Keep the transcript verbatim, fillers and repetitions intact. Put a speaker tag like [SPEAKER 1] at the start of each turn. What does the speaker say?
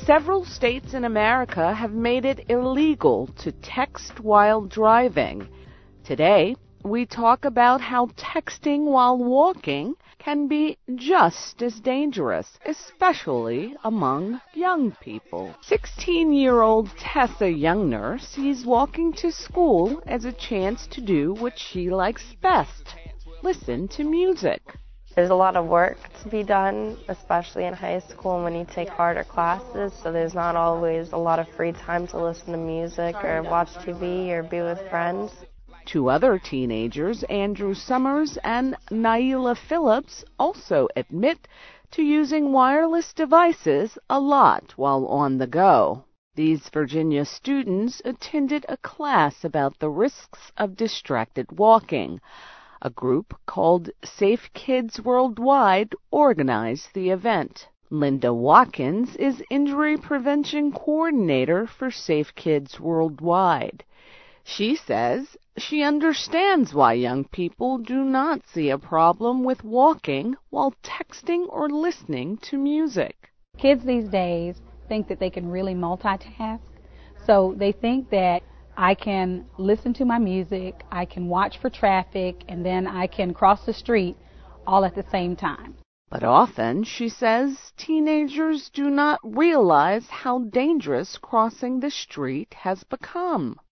[SPEAKER 1] Several states in America have made it illegal to text while driving. Today, we talk about how texting while walking can be just as dangerous, especially among young people. sixteen-year-old Tessa Youngner sees walking to school as a chance to do what she likes best: listen to music.
[SPEAKER 2] There's a lot of work to be done, especially in high school when you take harder classes, so there's not always a lot of free time to listen to music or watch T V or be with friends.
[SPEAKER 1] Two other teenagers, Andrew Summers and Naila Phillips, also admit to using wireless devices a lot while on the go. These Virginia students attended a class about the risks of distracted walking. A group called Safe Kids Worldwide organized the event. Linda Watkins is Injury Prevention Coordinator for Safe Kids Worldwide. She says she understands why young people do not see a problem with walking while texting or listening to music.
[SPEAKER 3] Kids these days think that they can really multitask, so they think that I can listen to my music, I can watch for traffic, and then I can cross the street all at the same time.
[SPEAKER 1] But often, she says, teenagers do not realize how dangerous crossing the street has become.